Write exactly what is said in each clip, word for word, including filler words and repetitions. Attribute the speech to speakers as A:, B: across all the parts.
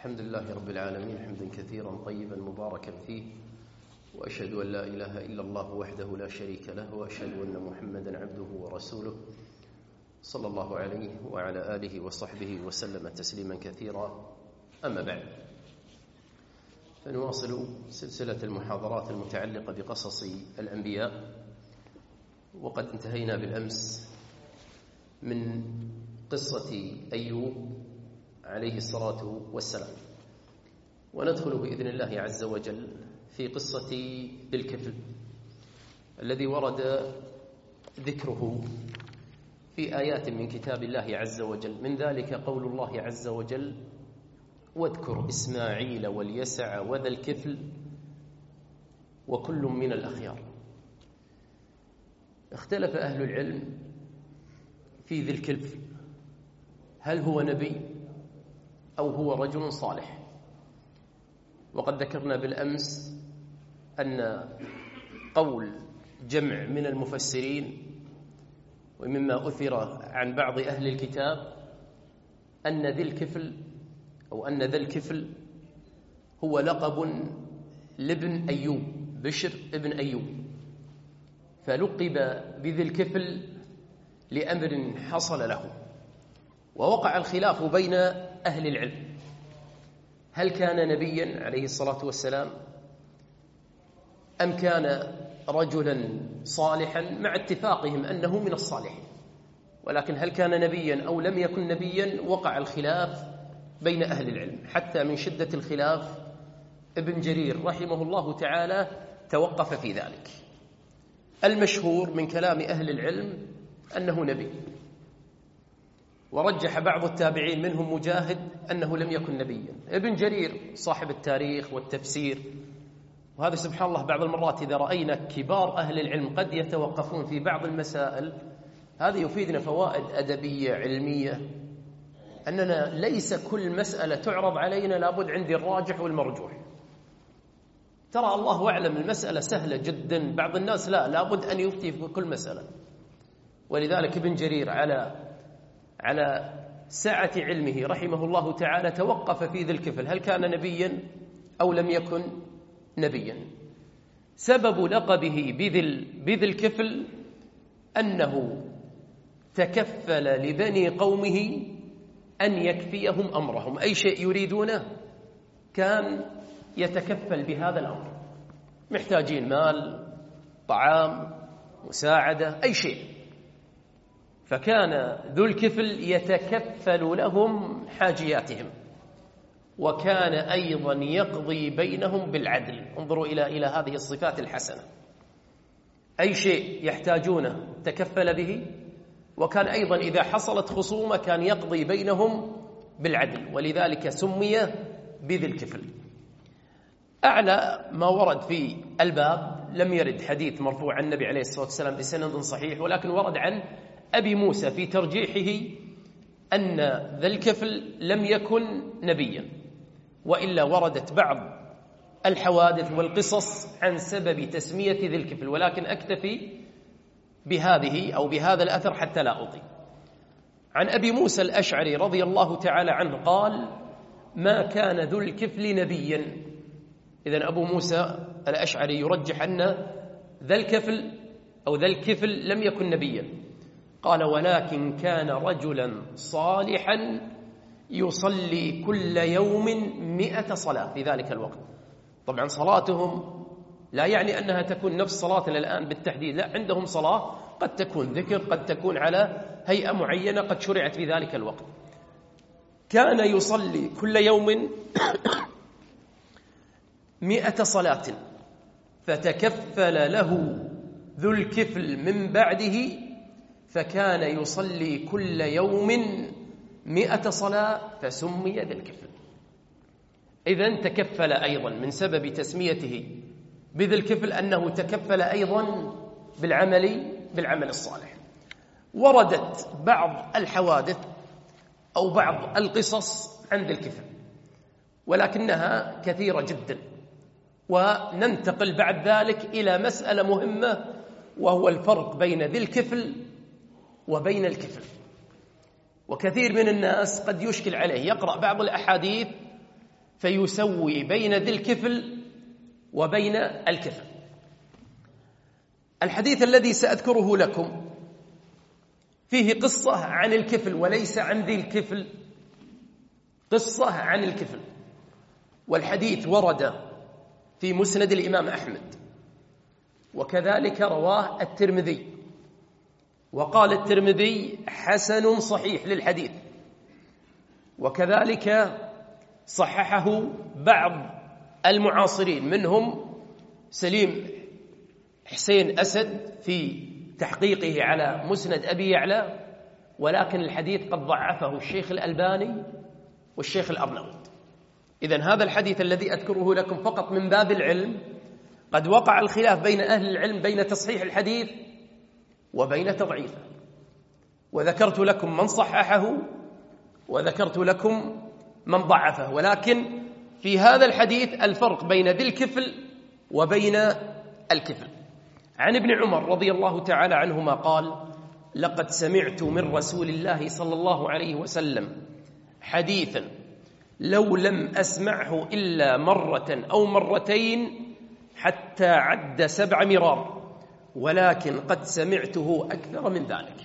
A: الحمد لله رب العالمين حمدا كثيرا طيبا مباركا فيه، وأشهد أن لا إله إلا الله وحده لا شريك له، وأشهد أن محمدا عبده ورسوله صلى الله عليه وعلى آله وصحبه وسلم تسليما كثيرا. أما بعد، فنواصل سلسلة المحاضرات المتعلقة بقصص الأنبياء، وقد انتهينا بالأمس من قصة أيوب عليه الصلاة والسلام، وندخل بإذن الله عز وجل في قصة ذي الكفل الذي ورد ذكره في آيات من كتاب الله عز وجل، من ذلك قول الله عز وجل: واذكر إسماعيل واليسع وذا الكفل وكل من الأخيار. اختلف أهل العلم في ذي الكفل، هل هو نبي أو هو رجل صالح؟ وقد ذكرنا بالأمس أن قول جمع من المفسرين ومما أثر عن بعض أهل الكتاب أن ذي الكفل أو أن ذا الكفل هو لقب لابن أيوب، بشر ابن أيوب، فلقب بذي الكفل لأمر حصل له. ووقع الخلاف بين أهل العلم، هل كان نبيا عليه الصلاة والسلام أم كان رجلا صالحا، مع اتفاقهم أنه من الصالحين، ولكن هل كان نبيا أو لم يكن نبيا وقع الخلاف بين أهل العلم، حتى من شدة الخلاف ابن جرير رحمه الله تعالى توقف في ذلك. المشهور من كلام أهل العلم أنه نبي، ورجح بعض التابعين منهم مجاهد أنه لم يكن نبيا. ابن جرير صاحب التاريخ والتفسير، وهذا سبحان الله بعض المرات إذا رأينا كبار أهل العلم قد يتوقفون في بعض المسائل، هذا يفيدنا فوائد أدبية علمية، أننا ليس كل مسألة تعرض علينا لابد عندي الراجح والمرجوح. ترى الله أعلم المسألة سهلة جدا، بعض الناس لا لابد أن يفتي في كل مسألة. ولذلك ابن جرير على على سعة علمه رحمه الله تعالى توقف في ذي الكفل، هل كان نبيا أو لم يكن نبيا. سبب لقبه بذي الكفل أنه تكفل لبني قومه أن يكفيهم أمرهم، أي شيء يريدونه كان يتكفل بهذا الأمر، محتاجين مال، طعام، مساعدة، أي شيء، فكان ذو الكفل يتكفل لهم حاجياتهم، وكان أيضا يقضي بينهم بالعدل. انظروا إلى إلى هذه الصفات الحسنة، أي شيء يحتاجونه تكفل به، وكان أيضا إذا حصلت خصومة كان يقضي بينهم بالعدل، ولذلك سمي بذي الكفل. أعلى ما ورد في الباب، لم يرد حديث مرفوع عن النبي عليه الصلاة والسلام بسند صحيح، ولكن ورد عن أبي موسى في ترجيحه أن ذا الكفل لم يكن نبيا، وإلا وردت بعض الحوادث والقصص عن سبب تسمية ذي الكفل، ولكن أكتفي بهذه أو بهذا الأثر حتى لا أطيل. عن أبي موسى الأشعري رضي الله تعالى عنه قال: ما كان ذو الكفل نبيا. إذن أبو موسى الأشعري يرجح أن ذا الكفل أو ذا الكفل لم يكن نبيا. قال: ولكن كان رجلا صالحا يصلي كل يوم مئة صلاة في ذلك الوقت. طبعا صلاتهم لا يعني أنها تكون نفس صلاتنا الآن بالتحديد، لا، عندهم صلاة قد تكون ذكر، قد تكون على هيئة معينة قد شرعت في ذلك الوقت. كان يصلي كل يوم مئة صلاة، فتكفل له ذو الكفل من بعده، فكان يصلي كل يوم مئة صلاة فسمي ذي الكفل. إذن تكفل أيضا من سبب تسميته بذي الكفل أنه تكفل أيضا بالعمل بالعمل الصالح. وردت بعض الحوادث أو بعض القصص عن ذي الكفل، ولكنها كثيرة جدا، وننتقل بعد ذلك إلى مسألة مهمة، وهو الفرق بين ذي الكفل وبين الكفل. وكثير من الناس قد يشكل عليه، يقرأ بعض الأحاديث فيسوي بين ذي الكفل وبين الكفل. الحديث الذي سأذكره لكم فيه قصة عن الكفل وليس عن ذي الكفل، قصة عن الكفل، والحديث ورد في مسند الإمام أحمد، وكذلك رواه الترمذي، وقال الترمذي حسن صحيح للحديث، وكذلك صححه بعض المعاصرين منهم سليم حسين أسد في تحقيقه على مسند أبي يعلى، ولكن الحديث قد ضعفه الشيخ الألباني والشيخ الأرناؤوط. إذن هذا الحديث الذي أذكره لكم فقط من باب العلم، قد وقع الخلاف بين أهل العلم بين تصحيح الحديث وبين تضعيفه، وذكرت لكم من صححه وذكرت لكم من ضعفه، ولكن في هذا الحديث الفرق بين ذي الكفل وبين الكفل. عن ابن عمر رضي الله تعالى عنهما قال: لقد سمعت من رسول الله صلى الله عليه وسلم حديثا لو لم أسمعه إلا مرة أو مرتين حتى عد سبع مرار، ولكن قد سمعته أكثر من ذلك.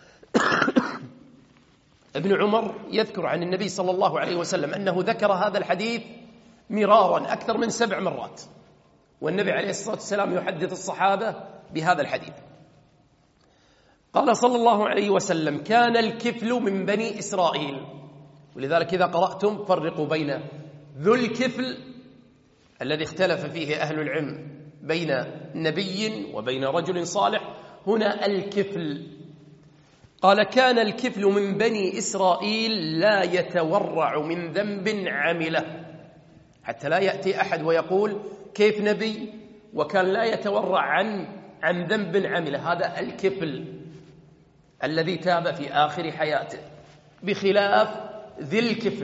A: ابن عمر يذكر عن النبي صلى الله عليه وسلم أنه ذكر هذا الحديث مرارا أكثر من سبع مرات، والنبي عليه الصلاة والسلام يحدث الصحابة بهذا الحديث. قال صلى الله عليه وسلم: كان الكفل من بني إسرائيل. ولذلك إذا قرأتم فرقوا بين ذو الكفل الذي اختلف فيه أهل العلم بين نبي وبين رجل صالح، هنا الكفل. قال: كان الكفل من بني إسرائيل لا يتورع من ذنب عمله، حتى لا يأتي أحد ويقول كيف نبي وكان لا يتورع عن عن ذنب عمله. هذا الكفل الذي تاب في آخر حياته، بخلاف ذي الكفل.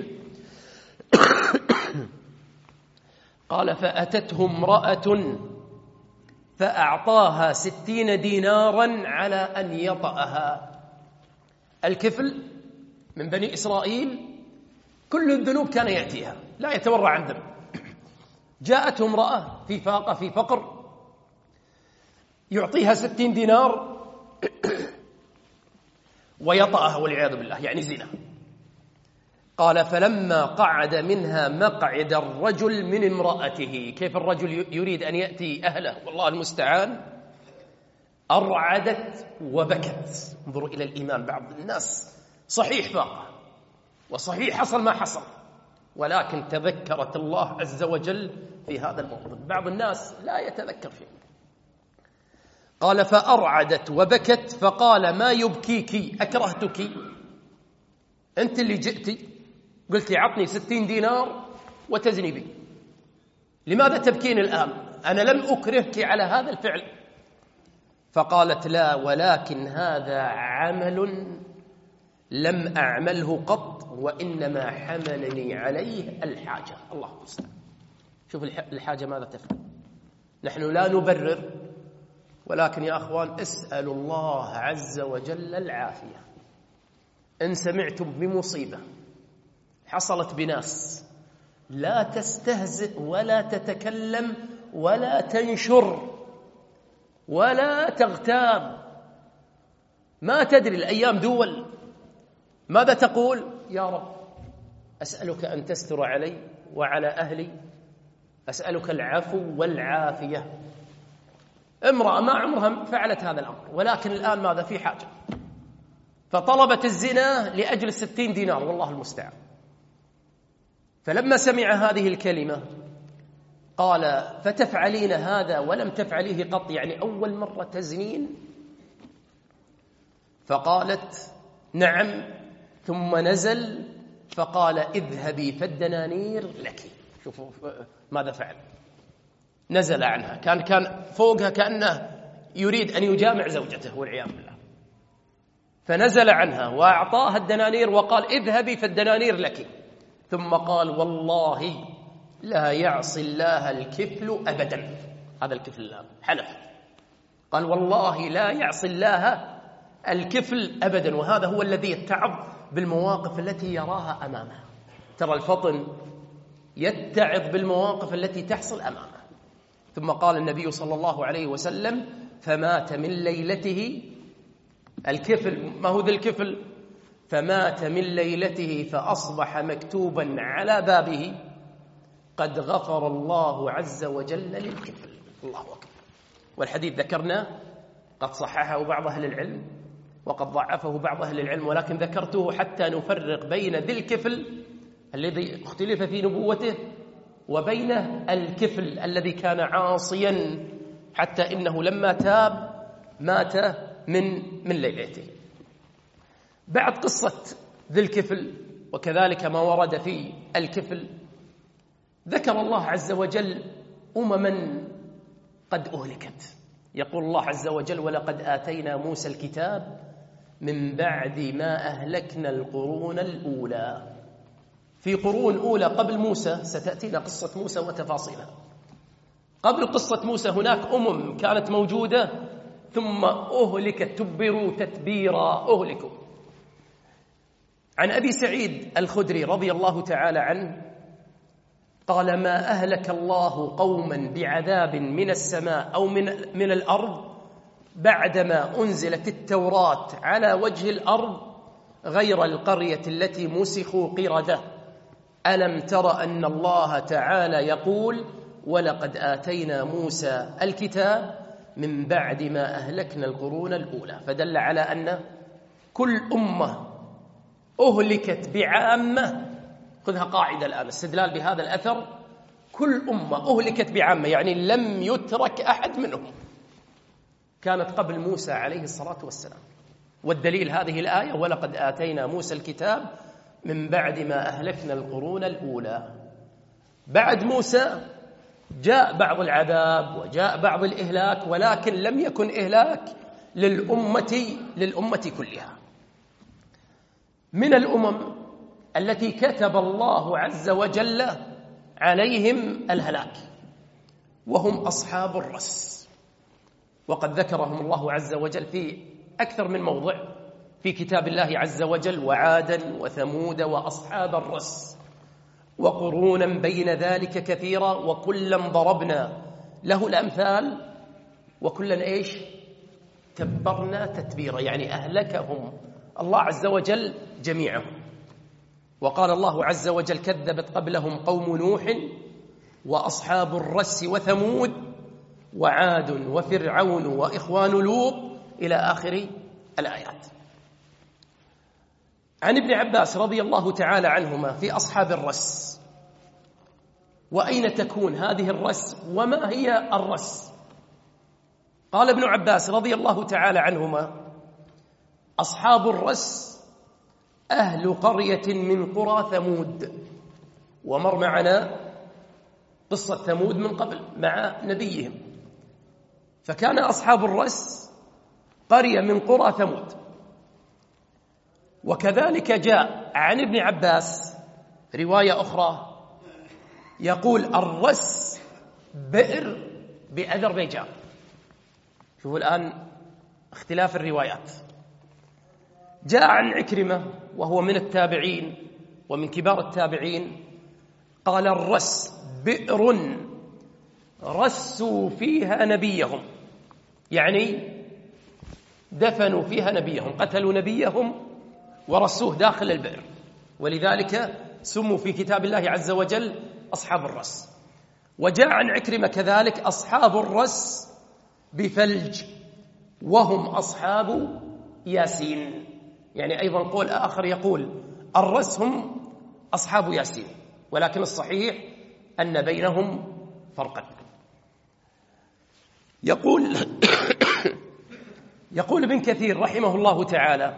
A: قال: فأتته امرأة فأعطاها ستين دينارا على أن يطأها. الكفل من بني إسرائيل كل الذنوب كان يأتيها، لا يتورع عن ذنب. جاءته امرأة في فاقة في فقر يعطيها ستين دينار ويطأها والعياذ بالله، يعني زنا. قال: فلما قعد منها مقعد الرجل من امرأته، كيف الرجل يريد أن يأتي أهله والله المستعان، أرعدت وبكت. انظروا إلى الإيمان، بعض الناس صحيح فاقة وصحيح حصل ما حصل، ولكن تذكرت الله عز وجل في هذا الموضوع. بعض الناس لا يتذكر شيء. قال: فأرعدت وبكت، فقال: ما يبكيك؟ أكرهتك؟ أنت اللي جئتي قلت عطني ستين دينار وتزني بي، لماذا تبكين الآن؟ أنا لم أكرهك على هذا الفعل. فقالت: لا، ولكن هذا عمل لم أعمله قط، وإنما حملني عليه الحاجة. الله المستعان. شوف الحاجة ماذا تفعل. نحن لا نبرر، ولكن يا أخوان اسألوا الله عز وجل العافية. إن سمعتم بمصيبة حصلت بناس، لا تستهزئ ولا تتكلم ولا تنشر ولا تغتاب. ما تدري الأيام دول. ماذا تقول؟ يا رب أسألك أن تستر علي وعلى أهلي، أسألك العفو والعافية. امرأة ما عمرها فعلت هذا الأمر، ولكن الآن ماذا؟ في حاجة، فطلبت الزنا لأجل ستين دينار، والله المستعان. فلما سمع هذه الكلمة قال: فتفعلين هذا ولم تفعليه قط، يعني أول مرة تزنين؟ فقالت: نعم. ثم نزل فقال: اذهبي فالدنانير لك. شوفوا ماذا فعل. نزل عنها، كان كان فوقها كأنه يريد أن يجامع زوجته والعياذ بالله، فنزل عنها وأعطاها الدنانير وقال: اذهبي فالدنانير لك. ثم قال: والله لا يعصي الله الكفل أبدا. هذا الكفل الآن حلف، قال: والله لا يعصي الله الكفل أبدا. وهذا هو الذي يتعظ بالمواقف التي يراها أمامه. ترى الفطن يتعظ بالمواقف التي تحصل أمامه. ثم قال النبي صلى الله عليه وسلم: فمات من ليلته الكفل. ما هو ذا الكفل؟ فمات من ليلته فأصبح مكتوبا على بابه: قد غفر الله عز وجل للكفل. الله أكبر. والحديث ذكرنا قد صححه بعض أهل العلم وقد ضعفه بعض أهل العلم، ولكن ذكرته حتى نفرق بين ذي الكفل الذي اختلف في نبوته وبين الكفل الذي كان عاصيا حتى إنه لما تاب مات من من ليلته. بعد قصة ذي الكفل وكذلك ما ورد في الكفل، ذكر الله عز وجل أمما قد أهلكت. يقول الله عز وجل: ولقد آتينا موسى الكتاب من بعد ما أهلكنا القرون الأولى. في قرون أولى قبل موسى ستأتينا قصة موسى وتفاصيلها. قبل قصة موسى هناك أمم كانت موجودة ثم أهلكت، تبروا تتبيرا، أهلكوا. عن أبي سعيد الخدري رضي الله تعالى عنه قال: ما أهلك الله قوما بعذاب من السماء أو من, من الأرض بعدما أنزلت التوراة على وجه الأرض غير القرية التي مسخوا قردة. ألم تر أن الله تعالى يقول: ولقد آتينا موسى الكتاب من بعد ما أهلكنا القرون الأولى. فدل على أن كل أمة أهلكت بعامة. خذها قاعدة الآن، استدلال بهذا الأثر: كل أمة أهلكت بعامة، يعني لم يترك أحد منهم، كانت قبل موسى عليه الصلاة والسلام. والدليل هذه الآية: ولقد آتينا موسى الكتاب من بعد ما أهلكنا القرون الأولى. بعد موسى جاء بعض العذاب وجاء بعض الإهلاك، ولكن لم يكن إهلاك للأمة للأمة كلها. من الأمم التي كتب الله عز وجل عليهم الهلاك وهم أصحاب الرس، وقد ذكرهم الله عز وجل في أكثر من موضع في كتاب الله عز وجل: وعادا وثمود وأصحاب الرس وقرونا بين ذلك كثيرا وكلا ضربنا له الأمثال وكلا إيش تبرنا تتبيرا، يعني أهلكهم الله عز وجل جميعهم. وقال الله عز وجل: كذبت قبلهم قوم نوح وأصحاب الرس وثمود وعاد وفرعون وإخوان لوط إلى آخر الآيات. عن ابن عباس رضي الله تعالى عنهما في أصحاب الرس: وأين تكون هذه الرس وما هي الرس؟ قال ابن عباس رضي الله تعالى عنهما: أصحاب الرس أهل قرية من قرى ثمود. ومر معنا قصة ثمود من قبل مع نبيهم، فكان أصحاب الرس قرية من قرى ثمود. وكذلك جاء عن ابن عباس رواية أخرى يقول: الرس بئر بأذربيجان. شوفوا الآن اختلاف الروايات. جاء عن عكرمة وهو من التابعين ومن كبار التابعين قال: الرس بئر رسوا فيها نبيهم، يعني دفنوا فيها نبيهم، قتلوا نبيهم ورسوه داخل البئر، ولذلك سموا في كتاب الله عز وجل أصحاب الرس. وجاء عن عكرمة كذلك: أصحاب الرس بفلج وهم أصحاب ياسين، يعني أيضا قول آخر يقول الرس هم أصحاب ياسين، ولكن الصحيح أن بينهم فرقا. يقول يقول ابن كثير رحمه الله تعالى: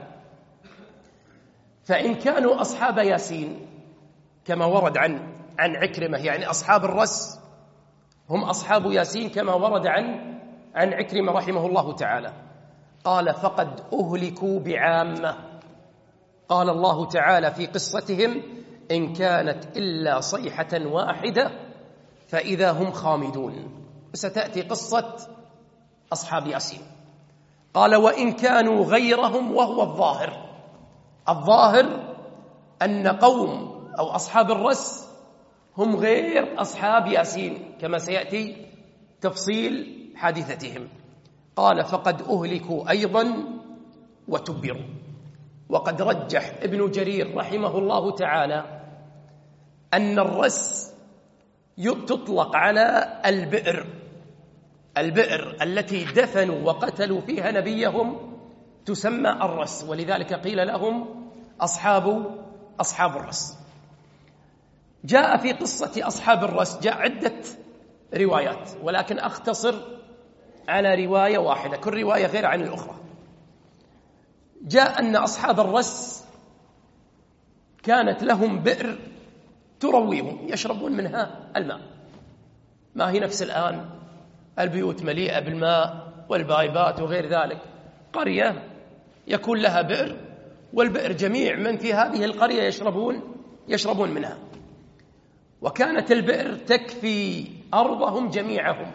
A: فإن كانوا أصحاب ياسين كما ورد عن عن عكرمة، يعني أصحاب الرس هم أصحاب ياسين كما ورد عن عن عكرمة رحمه الله تعالى، قال: فقد أهلكوا بعامة. قال الله تعالى في قصتهم: إن كانت إلا صيحة واحدة فإذا هم خامدون. وستأتي قصة أصحاب ياسين. قال: وإن كانوا غيرهم، وهو الظاهر الظاهر أن قوم أو أصحاب الرس هم غير أصحاب ياسين كما سيأتي تفصيل حادثتهم. قال فقد أهلكوا أيضا وتبروا. وقد رجح ابن جرير رحمه الله تعالى أن الرس تطلق على البئر البئر التي دفنوا وقتلوا فيها نبيهم تسمى الرس، ولذلك قيل لهم أصحاب أصحاب الرس. جاء في قصة أصحاب الرس جاء عدة روايات، ولكن أختصر على رواية واحدة، كل رواية غير عن الأخرى. جاء أن أصحاب الرس كانت لهم بئر ترويهم، يشربون منها الماء. ما هي نفس الآن البيوت مليئة بالماء والبايبات وغير ذلك، قرية يكون لها بئر، والبئر جميع من في هذه القرية يشربون يشربون منها. وكانت البئر تكفي أرضهم جميعهم.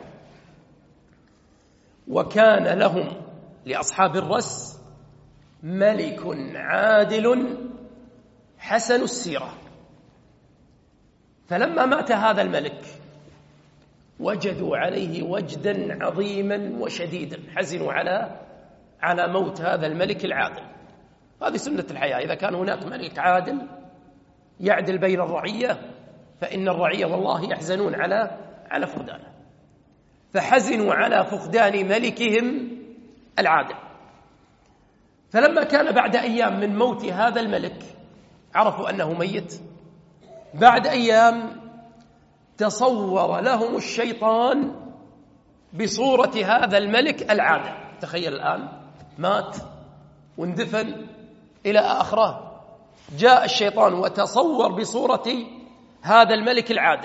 A: وكان لهم لأصحاب الرس ملك عادل حسن السيرة. فلما مات هذا الملك وجدوا عليه وجدا عظيما وشديدا، حزنوا على على موت هذا الملك العادل. هذه سنة الحياة، إذا كان هناك ملك عادل يعدل بين الرعية فإن الرعية والله يحزنون على على فقدانه. فحزنوا على فقدان ملكهم العادل. فلما كان بعد أيام من موت هذا الملك عرفوا أنه ميت. بعد أيام تصور لهم الشيطان بصورة هذا الملك العادل. تخيل الآن مات واندفن إلى آخره، جاء الشيطان وتصور بصورة هذا الملك العادل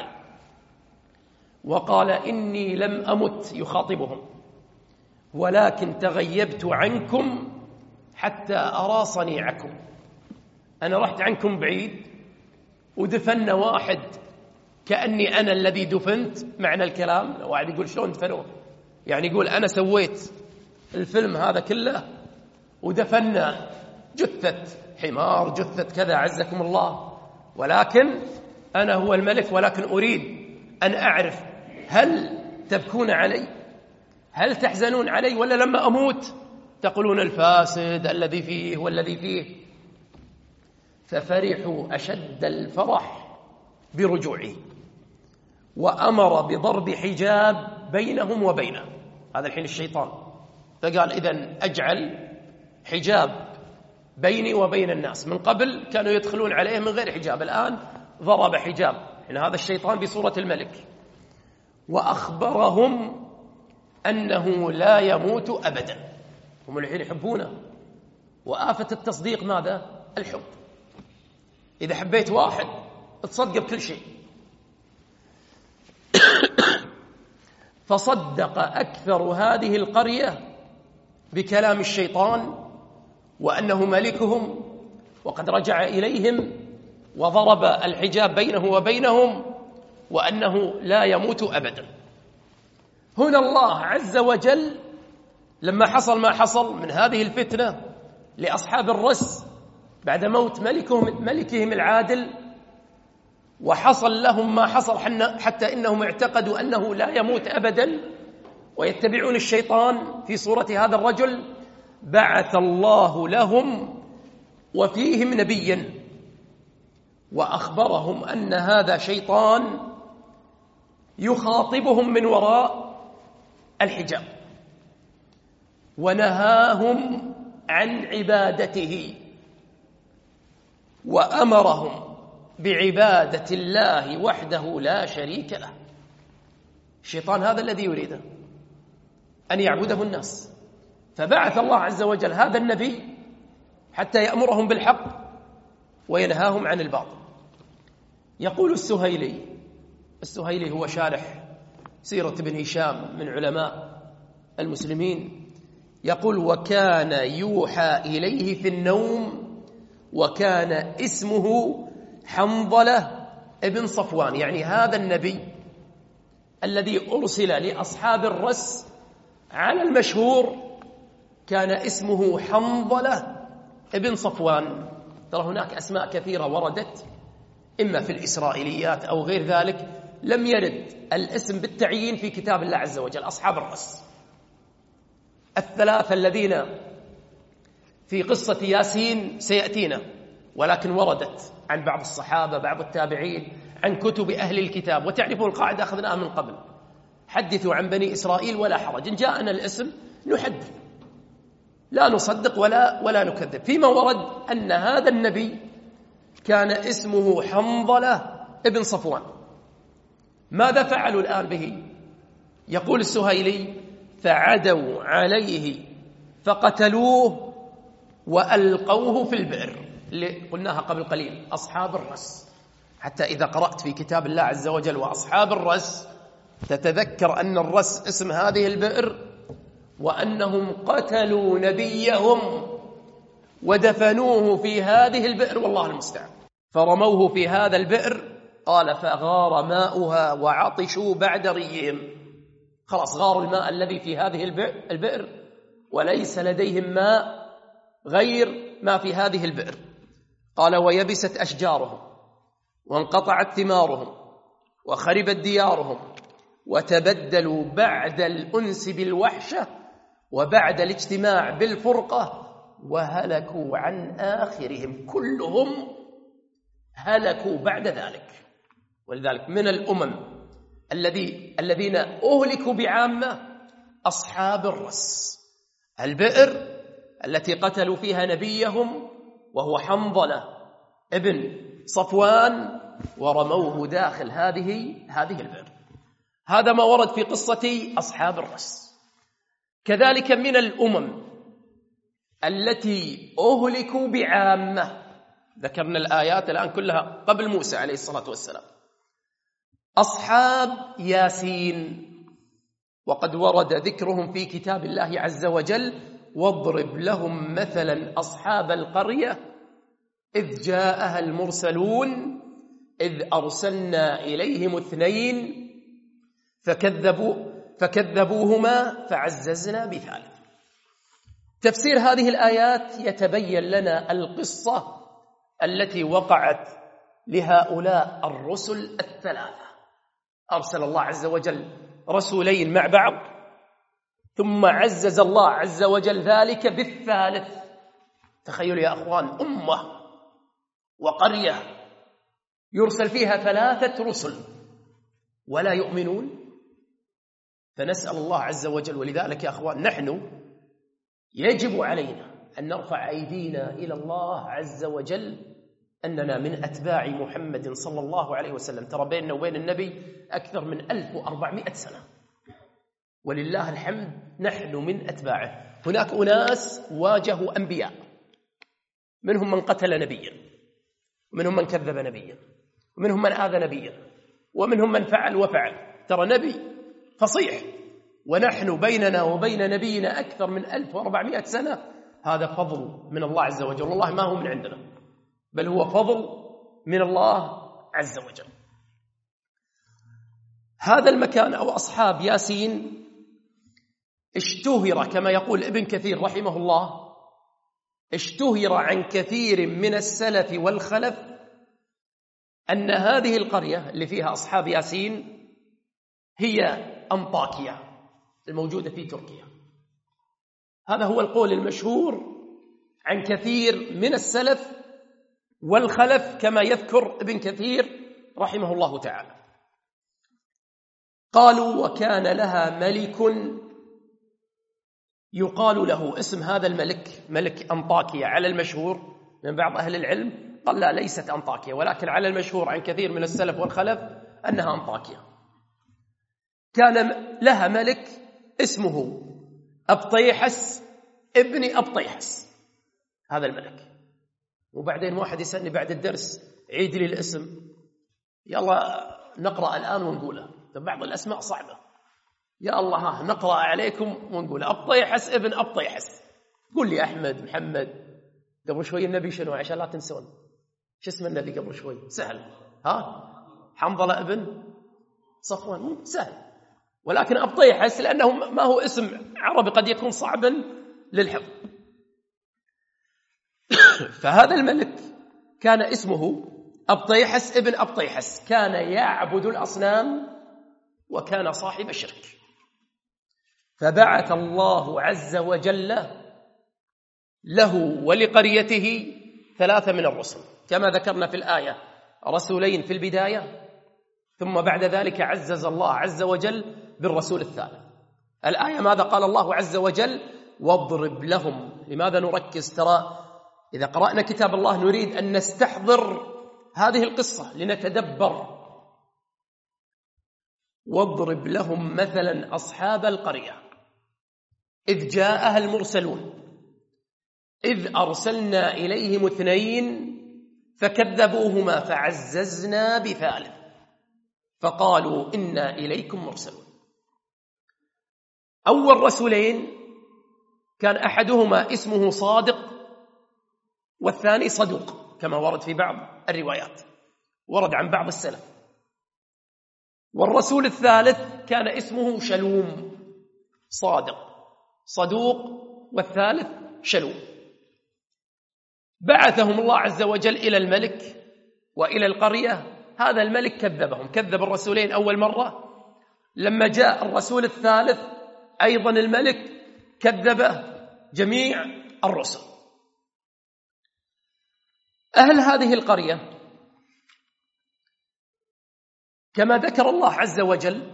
A: وقال إني لم أمت، يخاطبهم، ولكن تغيبت عنكم حتى أرى صنيعكم. أنا رحت عنكم بعيد ودفن واحد كأني أنا الذي دفنت. معنى الكلام واحد يقول شلون دفنوه، يعني يقول أنا سويت الفيلم هذا كله ودفنا جثة حمار جثة كذا عزكم الله، ولكن أنا هو الملك، ولكن أريد أن أعرف هل تبكون علي، هل تحزنون علي، ولا لما أموت تقولون الفاسد الذي فيه والذي فيه. ففرحوا أشد الفرح برجوعه، وأمر بضرب حجاب بينهم وبينه. هذا الحين الشيطان، فقال إذن أجعل حجاب بيني وبين الناس. من قبل كانوا يدخلون عليه من غير حجاب، الآن ضرب حجاب. إن هذا الشيطان بصورة الملك. وأخبرهم أنه لا يموت أبدا. هم الحين يحبونه، وآفة التصديق ماذا؟ الحب. إذا حبيت واحد تصدق بكل شيء. فصدق أكثر هذه القرية بكلام الشيطان وأنه ملكهم وقد رجع إليهم وضرب الحجاب بينه وبينهم وأنه لا يموت أبدا. هنا الله عز وجل لما حصل ما حصل من هذه الفتنة لأصحاب الرس بعد موت ملكهم ملكهم العادل، وحصل لهم ما حصل حتى إنهم اعتقدوا أنه لا يموت أبدا ويتبعون الشيطان في صورة هذا الرجل، بعث الله لهم وفيهم نبيا وأخبرهم أن هذا شيطان يخاطبهم من وراء الحجاب، ونهاهم عن عبادته وأمرهم بعبادة الله وحده لا شريك له. الشيطان هذا الذي يريده أن يعبده الناس، فبعث الله عز وجل هذا النبي حتى يأمرهم بالحق وينهاهم عن الباطل. يقول السهيلي، السهيلي هو شارح سيرة ابن هشام من علماء المسلمين، يقول وكان يوحى إليه في النوم وكان اسمه حنظلة ابن صفوان. يعني هذا النبي الذي أرسل لأصحاب الرس على المشهور كان اسمه حنظلة ابن صفوان. ترى هناك أسماء كثيرة وردت إما في الإسرائيليات أو غير ذلك، لم يرد الاسم بالتعيين في كتاب الله عز وجل. أصحاب الرأس الثلاثة الذين في قصة ياسين سيأتينا، ولكن وردت عن بعض الصحابة، بعض التابعين، عن كتب أهل الكتاب. وتعرفون القاعدة أخذناها من قبل: حدثوا عن بني إسرائيل ولا حرج، إن جاءنا الاسم نحدث، لا نصدق ولا ولا نكذب. فيما ورد أن هذا النبي كان اسمه حنظلة ابن صفوان. ماذا فعلوا الآن به؟ يقول السهيلي: فعدوا عليه فقتلوه وألقوه في البئر، اللي قلناها قبل قليل، أصحاب الرس. حتى إذا قرأت في كتاب الله عز وجل وأصحاب الرس تتذكر أن الرس اسم هذه البئر، وأنهم قتلوا نبيهم ودفنوه في هذه البئر، والله المستعان، فرموه في هذا البئر. قال: فغار ماؤها وعطشوا بعد ريهم. خلاص غاروا الماء الذي في هذه البئر وليس لديهم ماء غير ما في هذه البئر. قال: ويبست أشجارهم وانقطعت ثمارهم وخربت ديارهم وتبدلوا بعد الأنس بالوحشة وبعد الاجتماع بالفرقة وهلكوا عن آخرهم. كلهم هلكوا بعد ذلك. ولذلك من الأمم الذي الذين أهلكوا بعامة أصحاب الرس، البئر التي قتلوا فيها نبيهم وهو حنظلة ابن صفوان، ورموه داخل هذه هذه البئر. هذا ما ورد في قصة أصحاب الرس. كذلك من الأمم التي أهلكوا بعامة، ذكرنا الآيات الآن كلها قبل موسى عليه الصلاة والسلام، أصحاب ياسين، وقد ورد ذكرهم في كتاب الله عز وجل: واضرب لهم مثلا أصحاب القرية إذ جاءها المرسلون إذ أرسلنا إليهم اثنين فكذبوا فكذبوهما فعززنا بثالث. تفسير هذه الآيات يتبين لنا القصة التي وقعت لهؤلاء الرسل الثلاثة. أرسل الله عز وجل رسولين مع بعض، ثم عزز الله عز وجل ذلك بالثالث. تخيلوا يا أخوان، أمة وقرية يرسل فيها ثلاثة رسل ولا يؤمنون. فنسأل الله عز وجل. ولذلك يا أخوان، نحن يجب علينا أن نرفع أيدينا إلى الله عز وجل أننا من أتباع محمد صلى الله عليه وسلم. ترى بيننا وبين النبي أكثر من ألف وأربعمائة سنة، ولله الحمد نحن من أتباعه. هناك أناس واجهوا أنبياء، منهم من قتل نبيا، ومنهم من كذب نبيا، ومنهم من آذى نبيا، ومنهم من فعل وفعل. ترى نبي فصيح، ونحن بيننا وبين نبينا أكثر من ألف وأربعمائة سنة. هذا فضل من الله عز وجل، والله ما هو من عندنا، بل هو فضل من الله عز وجل. هذا المكان أو أصحاب ياسين اشتهر، كما يقول ابن كثير رحمه الله، اشتهر عن كثير من السلف والخلف أن هذه القرية اللي فيها أصحاب ياسين هي أنطاكيا الموجودة في تركيا. هذا هو القول المشهور عن كثير من السلف والخلف، كما يذكر ابن كثير رحمه الله تعالى. قالوا: وكان لها ملك يقال له، اسم هذا الملك ملك أنطاكيا على المشهور من بعض أهل العلم قال لا، ليست أنطاكيا، ولكن على المشهور عن كثير من السلف والخلف أنها أنطاكيا. كان لها ملك اسمه أبطيحس ابن أبطيحس، هذا الملك. وبعدين واحد يسألني بعد الدرس: عيد لي الاسم. يلا نقرأ الآن ونقوله، بعض الأسماء صعبة. يا الله نقرأ عليكم ونقول أبطيحس ابن أبطيحس. قول لي أحمد، محمد. قبل شوي النبي شنو عشان لا تنسون؟ شو اسم النبي قبل شوي؟ سهل، ها؟ حنظلة ابن صفوان، سهل. ولكن أبطيحس لأنه ما هو اسم عربي قد يكون صعبا للحفظ. فهذا الملك كان اسمه أبطيحس ابن أبطيحس كان يعبد الأصنام وكان صاحب شرك، فبعث الله عز وجل له ولقريته ثلاثة من الرسل كما ذكرنا في الآية، رسولين في البداية، ثم بعد ذلك عزز الله عز وجل بالرسول الثالث. الآية ماذا قال الله عز وجل؟ واضرب لهم. لماذا نركز؟ ترى إذا قرأنا كتاب الله نريد أن نستحضر هذه القصة لنتدبر. واضرب لهم مثلا أصحاب القرية إذ جاءها المرسلون إذ أرسلنا إليهم اثنين فكذبوهما فعززنا بثالث فقالوا إنا إليكم مرسلون. أول رسولين كان أحدهما اسمه صادق والثاني صدوق كما ورد في بعض الروايات، ورد عن بعض السلف. والرسول الثالث كان اسمه شلوم، صادق صدوق والثالث شلوم. بعثهم الله عز وجل إلى الملك وإلى القرية. هذا الملك كذبهم، كذب الرسولين أول مرة، لما جاء الرسول الثالث أيضا الملك كذب جميع الرسل. أهل هذه القرية كما ذكر الله عز وجل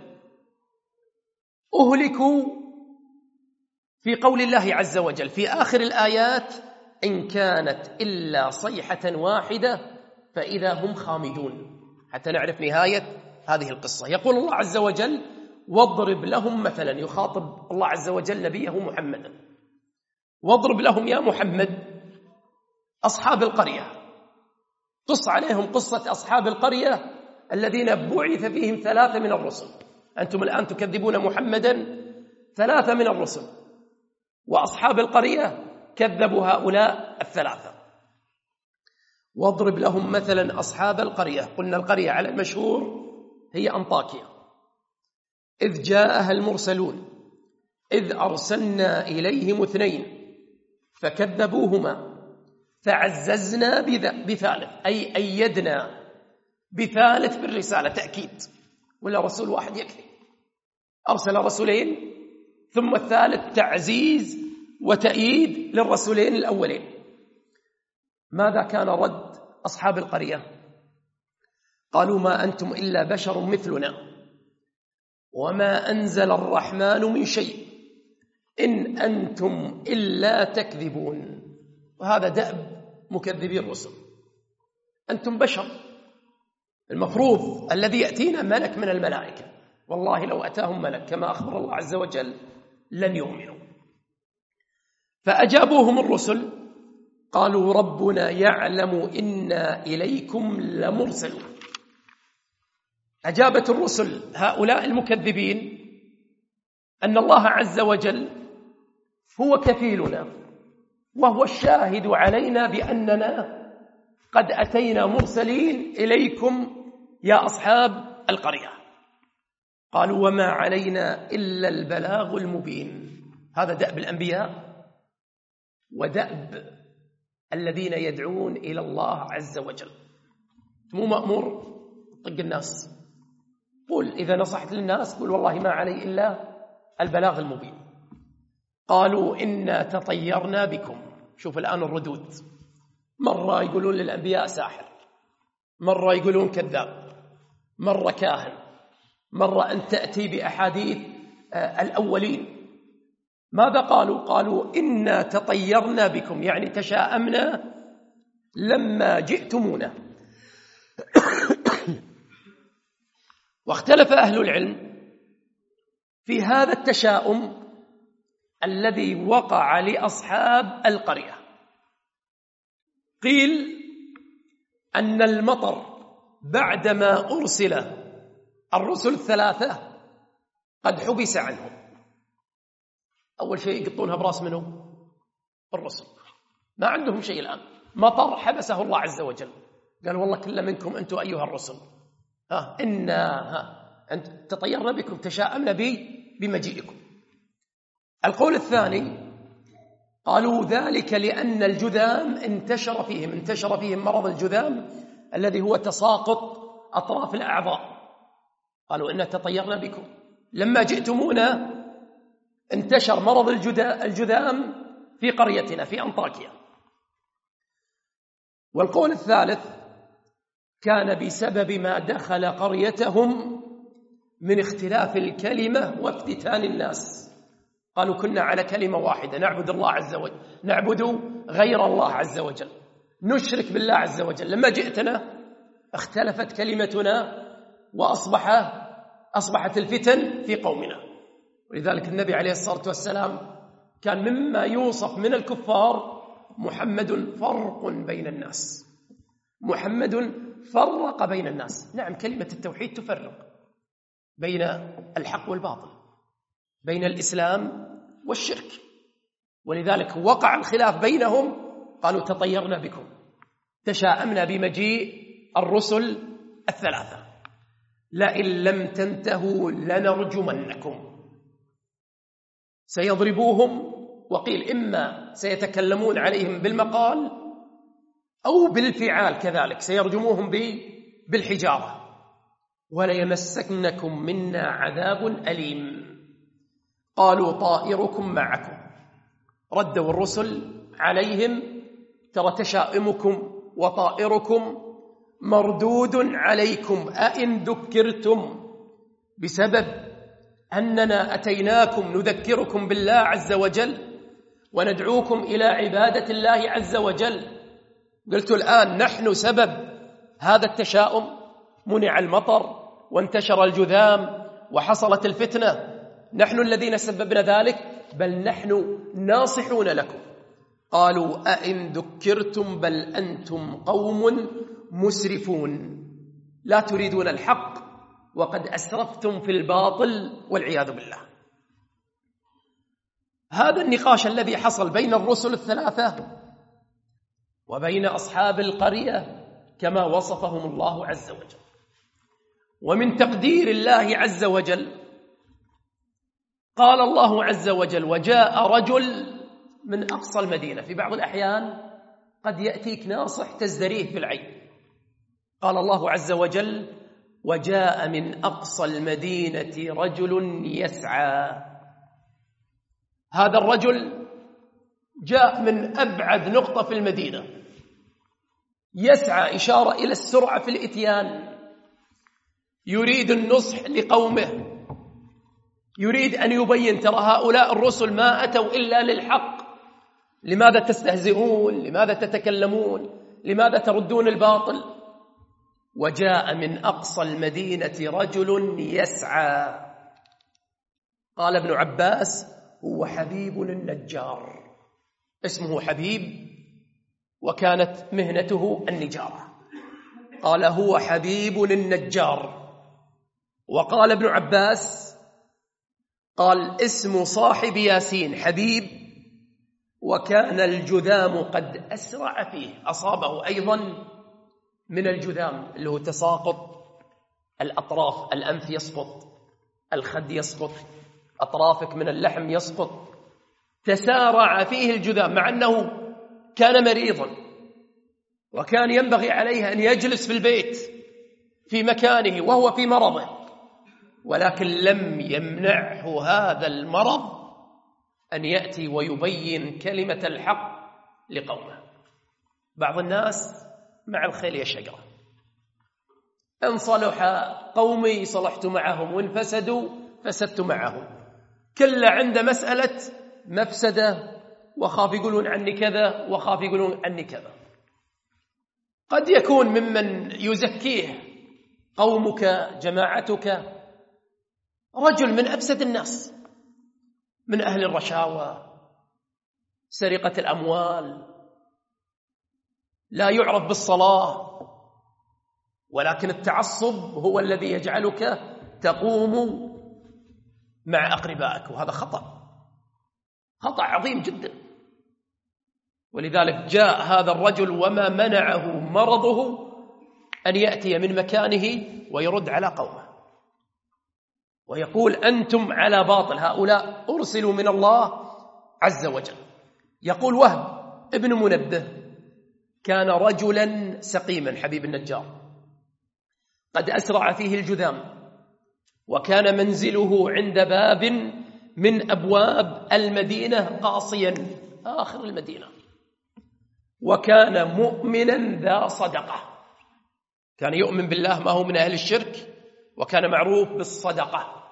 A: أهلكوا في قول الله عز وجل في آخر الآيات إن كانت إلا صيحة واحدة فإذا هم خامدون، حتى نعرف نهاية هذه القصة. يقول الله عز وجل واضرب لهم مثلا، يخاطب الله عز وجل نبيه محمدا، واضرب لهم يا محمد أصحاب القرية، قص عليهم قصة أصحاب القرية الذين بعث فيهم ثلاثة من الرسل. أنتم الآن تكذبون محمدا، ثلاثة من الرسل وأصحاب القرية كذبوا هؤلاء الثلاثة. واضرب لهم مثلا أصحاب القرية، قلنا القرية على المشهور هي أنطاكيا، إذ جاءها المرسلون إذ أرسلنا إليهم اثنين فكذبوهما فعززنا بثالث، أي أيدنا بثالث بالرسالة، تأكيد، ولا رسول واحد يكفي، أرسل رسولين ثم الثالث تعزيز وتأييد للرسولين الأولين. ماذا كان رد أصحاب القرية؟ قالوا ما أنتم إلا بشر مثلنا وما أنزل الرحمن من شيء إن أنتم إلا تكذبون. وهذا دأب مكذبي الرسل، أنتم بشر، المفروض الذي يأتينا ملك من الملائكة، والله لو أتاهم ملك كما أخبر الله عز وجل لن يؤمنوا. فأجابوهم الرسل قالوا ربنا يعلم إنا إليكم لمرسلون. أجابت الرسل هؤلاء المكذبين أن الله عز وجل هو كفيلنا وهو الشاهد علينا بأننا قد أتينا مرسلين إليكم يا أصحاب القرية. قالوا وما علينا إلا البلاغ المبين. هذا دأب الأنبياء ودأب الذين يدعون إلى الله عز وجل. مو مأمور طق الناس، قل إذا نصحت للناس قل والله ما علي إلا البلاغ المبين. قالوا إنا تطيرنا بكم. شوف الآن الردود، مرة يقولون للأنبياء ساحر، مرة يقولون كذاب، مرة كاهن، مرة أن تأتي بأحاديث الأولين. ماذا قالوا؟ قالوا إنا تطيرنا بكم، يعني تشاءمنا لما جئتمونا. واختلف أهل العلم في هذا التشاؤم الذي وقع لأصحاب القرية. قيل أن المطر بعدما أرسل الرسل الثلاثة قد حبس عنهم. أول شيء يقطونها براس منه الرسل، ما عندهم شيء الآن، مطر حبسه الله عز وجل. قال والله كل منكم أنتم أيها الرسل ها إنا ها أنت تطيرنا بكم، تشاءمنا بي بمجيئكم. القول الثاني قالوا ذلك لأن الجذام انتشر فيهم، انتشر فيهم مرض الجذام الذي هو تساقط أطراف الأعضاء. قالوا إنا تطيرنا بكم. لما جئتمونا انتشر مرض الجذام في قريتنا في أنطاكيا. والقول الثالث كان بسبب ما دخل قريتهم من اختلاف الكلمة وافتتان الناس. قالوا كنا على كلمة واحدة، نعبد الله عز وجل، نعبد غير الله عز وجل، نشرك بالله عز وجل. لما جئتنا اختلفت كلمتنا وأصبح أصبحت الفتن في قومنا. ولذلك النبي عليه الصلاة والسلام كان مما يوصف من الكفار: محمد فرق بين الناس، محمد فرق بين الناس. نعم، كلمة التوحيد تفرق بين الحق والباطل، بين الإسلام والشرك. ولذلك وقع الخلاف بينهم، قالوا تطيرنا بكم، تشاءمنا بمجيء الرسل الثلاثة، لئن لم تنتهوا لنرجمنكم. سيضربوهم، وقيل إما سيتكلمون عليهم بالمقال أو بالفعال كذلك، سيرجموهم بالحجارة، وليمسكنكم منا عذاب أليم. قالوا طائركم معكم. ردوا الرسل عليهم: ترى تشاؤمكم وطائركم مردود عليكم، أئن ذكرتم، بسبب أننا أتيناكم نذكركم بالله عز وجل وندعوكم إلى عبادة الله عز وجل. قلت الآن نحن سبب هذا التشاؤم، منع المطر وانتشر الجذام وحصلت الفتنة، نحن الذين سببنا ذلك، بل نحن ناصحون لكم. قالوا أئن ذكرتم بل أنتم قوم مسرفون، لا تريدون الحق وقد أسرفتم في الباطل والعياذ بالله. هذا النقاش الذي حصل بين الرسل الثلاثة وبين أصحاب القرية كما وصفهم الله عز وجل. ومن تقدير الله عز وجل قال الله عز وجل: وجاء رجل من أقصى المدينة. في بعض الأحيان قد يأتيك ناصح تزدريه بالعين. قال الله عز وجل: وجاء من أقصى المدينة رجل يسعى. هذا الرجل جاء من أبعد نقطة في المدينة، يسعى إشارة إلى السرعة في الإتيان، يريد النصح لقومه، يريد أن يبين: ترى هؤلاء الرسل ما أتوا إلا للحق، لماذا تستهزئون؟ لماذا تتكلمون؟ لماذا تردون الباطل؟ وجاء من أقصى المدينة رجل يسعى. قال ابن عباس: هو حبيب النجار، اسمه حبيب وكانت مهنته النجارة. قال: هو حبيب النجار. وقال ابن عباس: قال اسم صاحب ياسين حبيب، وكان الجذام قد أسرع فيه، أصابه أيضا من الجذام اللي هو تساقط الأطراف، الأنف يسقط، الخد يسقط، أطرافك من اللحم يسقط، تسارع فيه الجذام، مع أنه كان مريضا وكان ينبغي عليه أن يجلس في البيت في مكانه وهو في مرضه، ولكن لم يمنعه هذا المرض أن يأتي ويبين كلمة الحق لقومه. بعض الناس مع الخيل يشجرة، إن صلح قومي صلحت معهم وإن فسدوا فسدت معهم. كل عند مسألة مفسدة، وخاف يقولون عني كذا وخاف يقولون عني كذا. قد يكون ممن يزكيه قومك جماعتك رجل من أفسد الناس، من أهل الرشاوى، سرقة الأموال، لا يعرف بالصلاة، ولكن التعصب هو الذي يجعلك تقوم مع أقربائك، وهذا خطأ خطأ عظيم جدا. ولذلك جاء هذا الرجل وما منعه مرضه أن يأتي من مكانه ويرد على قومه ويقول: أنتم على باطل، هؤلاء أرسلوا من الله عز وجل. يقول وهب ابن منبه: كان رجلا سقيما حبيب النجار قد أسرع فيه الجذام، وكان منزله عند باب من أبواب المدينة قاصيا آخر المدينة، وكان مؤمنا ذا صدقة، كان يؤمن بالله ما هو من أهل الشرك، وكان معروف بالصدقة.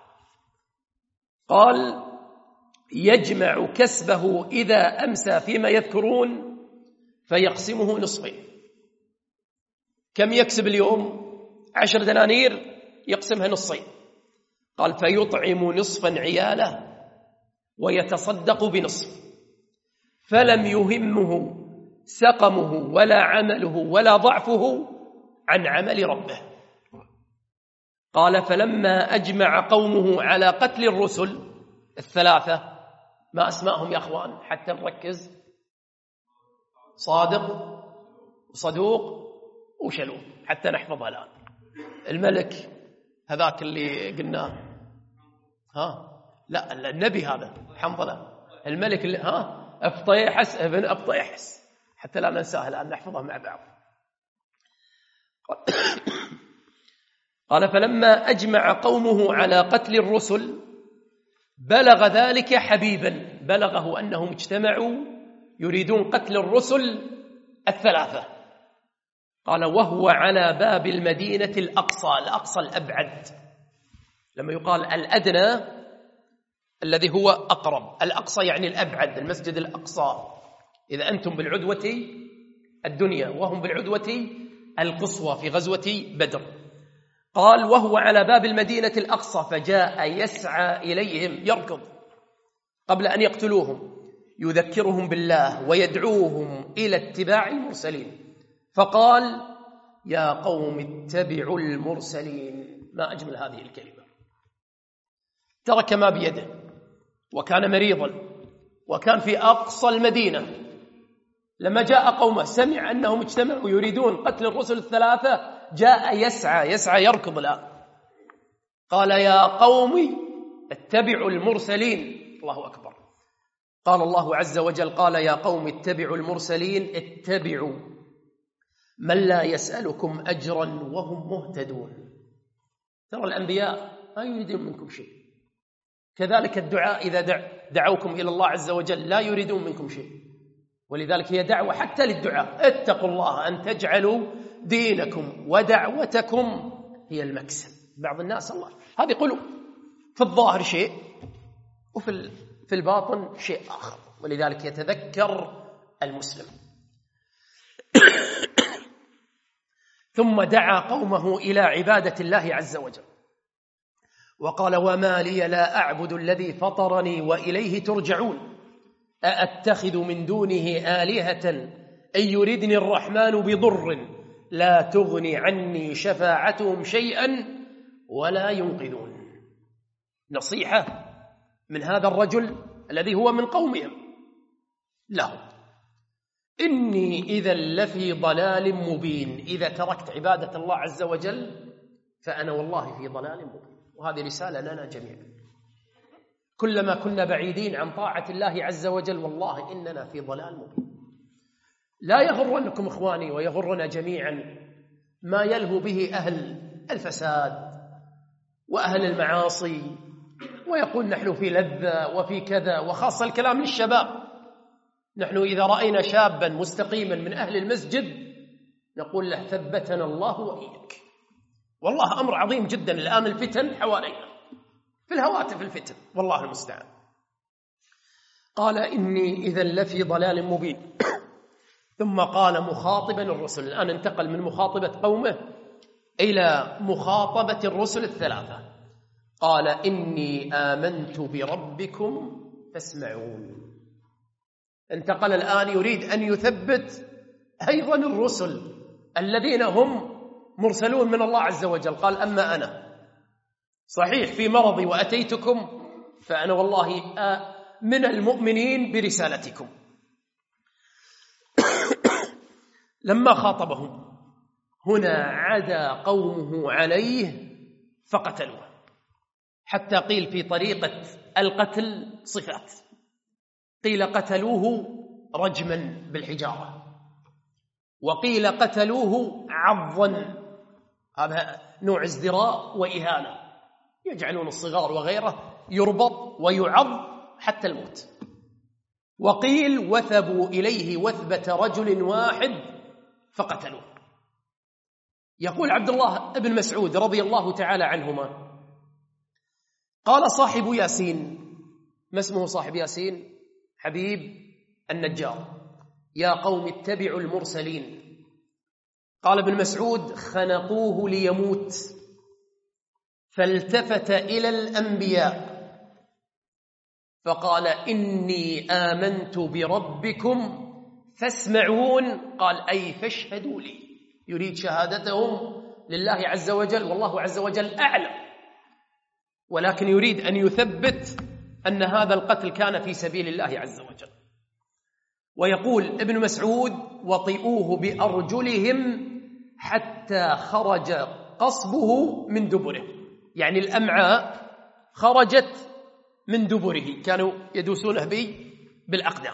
A: قال يجمع كسبه إذا أمسى فيما يذكرون فيقسمه نصفين. كم يكسب اليوم؟ عشر دنانير يقسمها نصين. قال فيطعم نصفا عياله ويتصدق بنصف، فلم يهمه سقمه ولا عمله ولا ضعفه عن عمل ربه. قال فلما أجمع قومه على قتل الرسل الثلاثة، ما أسمائهم يا أخوان حتى نركز؟ صادق وصدوق وشلوم، حتى نحفظها الآن. الملك هذاك اللي قلناه، ها لا النبي هذا حنظلة، الملك اللي ها أفطيحس ابن أفطيحس، حتى لا ننساها الآن نحفظها مع بعض. قال فلما أجمع قومه على قتل الرسل بلغ ذلك حبيبا، بلغه أنهم اجتمعوا يريدون قتل الرسل الثلاثة. قال وهو على باب المدينة الأقصى، الأقصى الأبعد، لما يقال الأدنى الذي هو أقرب، الأقصى يعني الأبعد، المسجد الأقصى إذا أنتم بالعدوة الدنيا وهم بالعدوة القصوى في غزوة بدر. قال وهو على باب المدينة الأقصى فجاء يسعى إليهم يركض قبل أن يقتلوهم، يذكرهم بالله ويدعوهم إلى اتباع المرسلين، فقال يا قوم اتبعوا المرسلين. ما أجمل هذه الكلمة. ترك ما بيده وكان مريضا وكان في أقصى المدينة، لما جاء قومه سمع أنهم اجتمعوا يريدون قتل الرسل الثلاثة، جاء يسعى يسعى يركض الآن. قال يا قوم اتبعوا المرسلين. الله أكبر. قال الله عز وجل قال يا قوم اتبعوا المرسلين، اتبعوا من لا يسألكم أجرا وهم مهتدون. ترى الأنبياء ما يريدون منكم شيء، كذلك الدعاء إذا دع دعوكم إلى الله عز وجل لا يريدون منكم شيء، ولذلك هي دعوة حتى للدعاء، اتقوا الله أن تجعلوا دينكم ودعوتكم هي المكسب. بعض الناس الله هذه قلوب، في الظاهر شيء وفي في الباطن شيء آخر، ولذلك يتذكر المسلم. ثم دعا قومه إلى عبادة الله عز وجل وقال وما لي لا أعبد الذي فطرني وإليه ترجعون، أأتخذ من دونه آلهة إن يردني الرحمن بضر لا تغني عني شفاعتهم شيئا ولا ينقذون. نصيحة من هذا الرجل الذي هو من قومهم له: إني إذا لفي ضلال مبين، إذا تركت عبادة الله عز وجل فأنا والله في ضلال مبين. وهذه رسالة لنا جميعا، كلما كنا بعيدين عن طاعة الله عز وجل والله إننا في ضلال مبين. لا يغرنكم إخواني ويغرنا جميعا ما يلهو به أهل الفساد وأهل المعاصي، ويقول نحن في لذة وفي كذا، وخاصة الكلام للشباب. نحن إذا رأينا شابا مستقيما من أهل المسجد نقول له ثبتنا الله وإياك. والله أمر عظيم جدا الآن، الفتن حوالينا في الهواتف الفتن، والله المستعان. قال إني إذا لفي ضلال مبين. ثم قال مخاطبا الرسل، الآن انتقل من مخاطبة قومه إلى مخاطبة الرسل الثلاثة. قال إني آمنت بربكم فاسمعون. انتقل الآن يريد أن يثبت أيضا الرسل الذين هم مرسلون من الله عز وجل. قال أما أنا صحيح في مرضي وأتيتكم، فأنا والله من المؤمنين برسالتكم. لما خاطبهم هنا عدا قومه عليه فقتلوه، حتى قيل في طريقة القتل صفات، قيل قتلوه رجما بالحجارة، وقيل قتلوه عضا، هذا نوع ازدراء وإهانة، يجعلون الصغار وغيره يربط ويعض حتى الموت. وقيل وثبوا إليه وثبة رجل واحد فقتلوه. يقول عبد الله بن مسعود رضي الله تعالى عنهما قال صاحب ياسين، ما اسمه صاحب ياسين؟ حبيب النجار، يا قوم اتبعوا المرسلين. قال ابن مسعود خنقوه ليموت فالتفت إلى الأنبياء فقال إني آمنت بربكم فاسمعون، قال أي فاشهدوا لي، يريد شهادتهم لله عز وجل، والله عز وجل أعلم، ولكن يريد أن يثبت أن هذا القتل كان في سبيل الله عز وجل. ويقول ابن مسعود وطئوه بأرجلهم حتى خرج قصبه من دبره، يعني الأمعاء خرجت من دبره، كانوا يدوسونه به بالأقدام.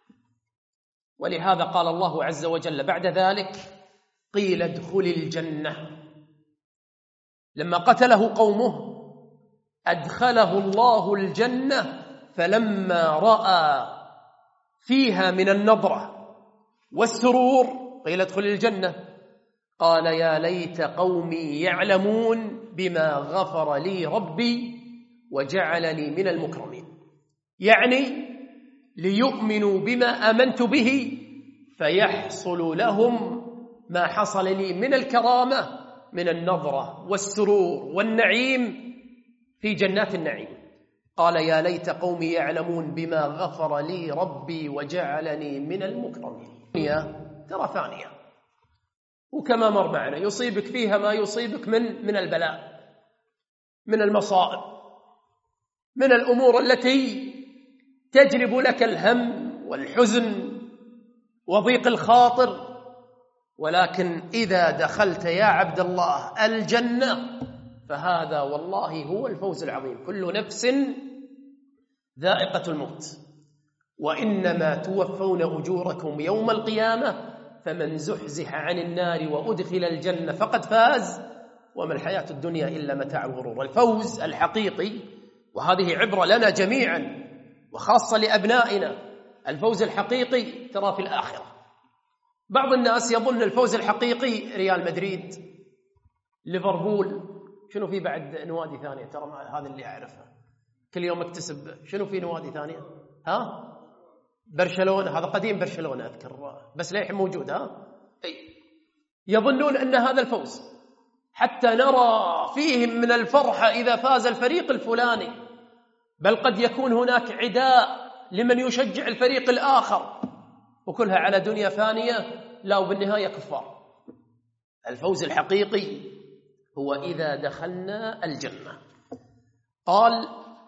A: ولهذا قال الله عز وجل بعد ذلك قيل ادخل الجنة. لما قتله قومه أدخله الله الجنة، فلما رأى فيها من النضرة والسرور قيل ادخل الجنة، قال يا ليت قومي يعلمون بما غفر لي ربي وجعلني من المكرمين، يعني ليؤمنوا بما آمنت به فيحصل لهم ما حصل لي من الكرامة من النظرة والسرور والنعيم في جنات النعيم. قال يا ليت قومي يعلمون بما غفر لي ربي وجعلني من المكرمين. ترى ثانية، وكما مر معنا يصيبك فيها ما يصيبك من من البلاء، من المصائب، من الأمور التي تجلب لك الهم والحزن وضيق الخاطر، ولكن إذا دخلت يا عبد الله الجنة فهذا والله هو الفوز العظيم. كل نفس ذائقة الموت وإنما توفون أجوركم يوم القيامة فمن زحزح عن النار وأدخل الجنة فقد فاز وما الحياة الدنيا إلا متاع الغرور. الفوز الحقيقي، وهذه عبرة لنا جميعا وخاصة لأبنائنا، الفوز الحقيقي ترى في الآخرة. بعض الناس يظن الفوز الحقيقي ريال مدريد، ليفربول، شنو في بعد نوادي ثانية ترى هذا اللي أعرفها كل يوم اكتسب، شنو في نوادي ثانية؟ ها؟ برشلونة، هذا قديم برشلونة أذكر بس للحين موجود. ها؟ أي يظنون أن هذا الفوز، حتى نرى فيهم من الفرحة إذا فاز الفريق الفلاني، بل قد يكون هناك عداء لمن يشجع الفريق الآخر، وكلها على دنيا فانية لا وبالنهاية كفار. الفوز الحقيقي هو إذا دخلنا الجنة. قال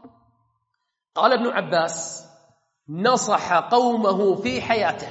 A: قال ابن عباس نصح قومه في حياته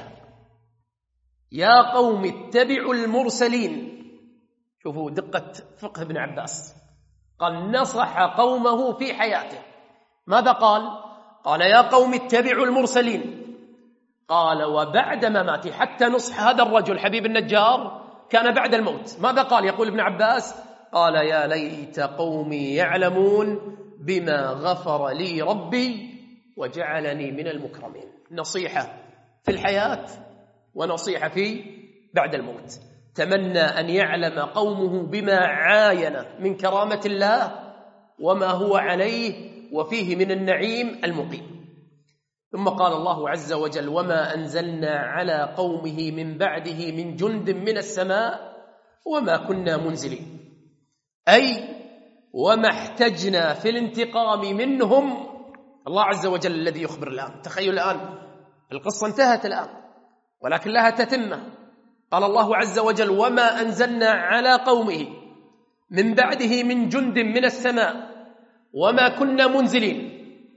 A: يا قوم اتبعوا المرسلين. شوفوا دقة فقه ابن عباس، قال نصح قومه في حياته. ماذا قال؟ قال يا قوم اتبعوا المرسلين. قال وبعد مماته، حتى نصح هذا الرجل حبيب النجار كان بعد الموت. ماذا قال؟ يقول ابن عباس قال يا ليت قومي يعلمون بما غفر لي ربي وجعلني من المكرمين. نصيحة في الحياة ونصيحة في بعد الموت. تمنى أن يعلم قومه بما عاين من كرامة الله وما هو عليه وفيه من النعيم المقيم. ثم قال الله عز وجل وما أنزلنا على قومه من بعده من جند من السماء وما كنا منزلين، أي وما احتجنا في الانتقام منهم. الله عز وجل الذي يخبر الآن. تخيل الآن القصة انتهت الآن ولكن لها تتمة. قال الله عز وجل وما أنزلنا على قومه من بعده من جند من السماء وما كنا منزلين،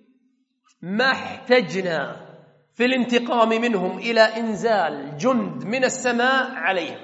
A: ما احتجنا في الانتقام منهم إلى إنزال جند من السماء عليهم،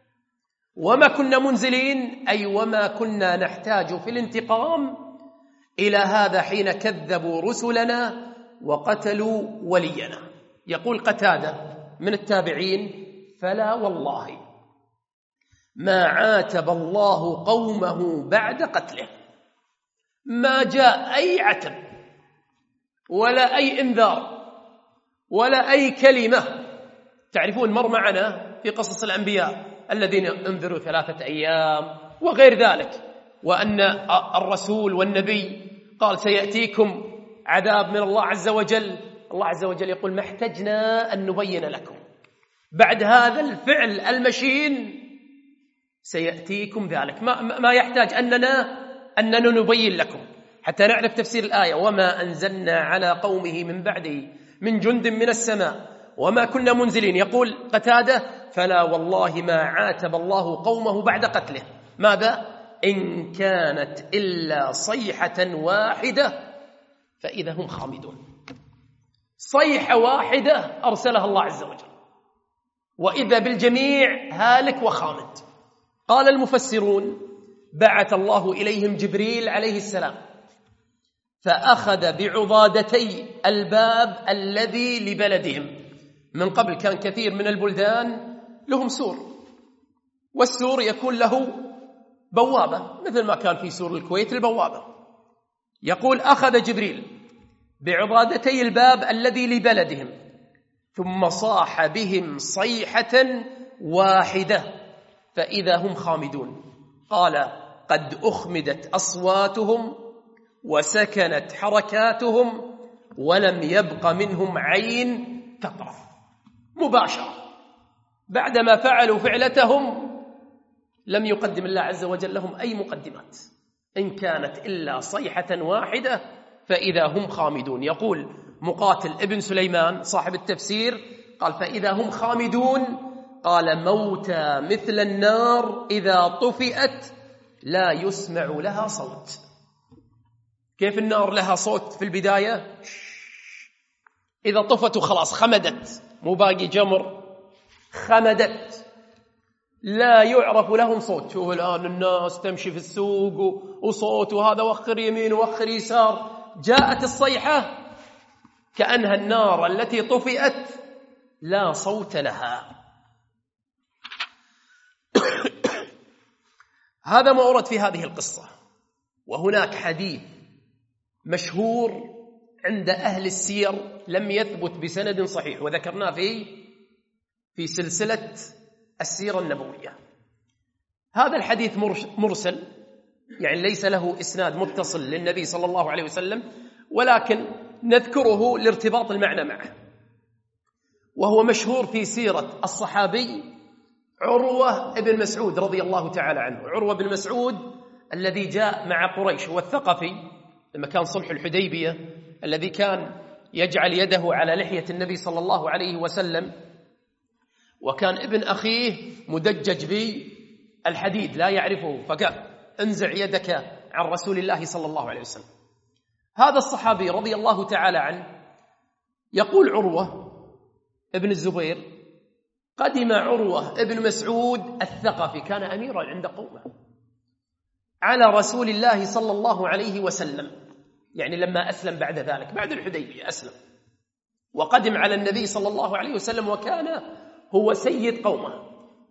A: وما كنا منزلين أي وما كنا نحتاج في الانتقام إلى هذا حين كذبوا رسلنا وقتلوا ولينا. يقول قتادة من التابعين فلا والله ما عاتب الله قومه بعد قتله. ما جاء أي عتب ولا أي إنذار ولا أي كلمة. تعرفون مر معنا في قصص الأنبياء الذين انذروا ثلاثة أيام وغير ذلك، وأن الرسول والنبي قال سيأتيكم عذاب من الله عز وجل. الله عز وجل يقول ما احتجنا أن نبين لكم بعد هذا الفعل المشين سيأتيكم ذلك. ما, ما يحتاج أننا أننا نبين لكم حتى نعرف تفسير الآية. وما أنزلنا على قومه من بعده من جند من السماء وما كنا منزلين. يقول قتادة فلا والله ما عاتب الله قومه بعد قتله. ماذا؟ إن كانت إلا صيحة واحدة فإذا هم خامدون. صيحة واحدة أرسلها الله عز وجل وإذا بالجميع هالك وخامد. قال المفسرون بعث الله إليهم جبريل عليه السلام فأخذ بعضادتي الباب الذي لبلدهم. من قبل كان كثير من البلدان لهم سور، والسور يكون له بوابة مثل ما كان في سور الكويت البوابة. يقول أخذ جبريل بعضادتي الباب الذي لبلدهم ثم صاح بهم صيحة واحدة فإذا هم خامدون. قال قد أخمدت أصواتهم وسكنت حركاتهم ولم يبق منهم عين تطرف. مباشرة بعدما فعلوا فعلتهم لم يقدم الله عز وجل لهم أي مقدمات. إن كانت إلا صيحة واحدة فإذا هم خامدون. يقول مقاتل ابن سليمان صاحب التفسير قال فإذا هم خامدون قال موتى مثل النار إذا طفئت لا يسمع لها صوت. كيف النار لها صوت في البداية؟ إذا طفت وخلاص خمدت، مو باقي جمر، خمدت، لا يعرف لهم صوت. شوف الآن الناس تمشي في السوق وصوت وهذا وخر يمين وخر يسار. جاءت الصيحة كأنها النار التي طفئت لا صوت لها. هذا ما ورد في هذه القصة. وهناك حديث مشهور عند أهل السير لم يثبت بسند صحيح وذكرناه في في سلسلة السيرة النبوية. هذا الحديث مرسل، يعني ليس له إسناد متصل للنبي صلى الله عليه وسلم، ولكن نذكره لارتباط المعنى معه. وهو مشهور في سيرة الصحابي عروة بن مسعود رضي الله تعالى عنه. عروة بن مسعود الذي جاء مع قريش، هو الثقفي لما كان صلح الحديبية، الذي كان يجعل يده على لحية النبي صلى الله عليه وسلم، وكان ابن أخيه مدجج بالحديد لا يعرفه، فقال انزع يدك عن رسول الله صلى الله عليه وسلم. هذا الصحابي رضي الله تعالى عنه يقول عروة ابن الزبير قدم عروة ابن مسعود الثقفي، كان أميرا عند قومه، على رسول الله صلى الله عليه وسلم، يعني لما أسلم بعد ذلك بعد الحديبية أسلم، وقدم على النبي صلى الله عليه وسلم وكان هو سيد قومه.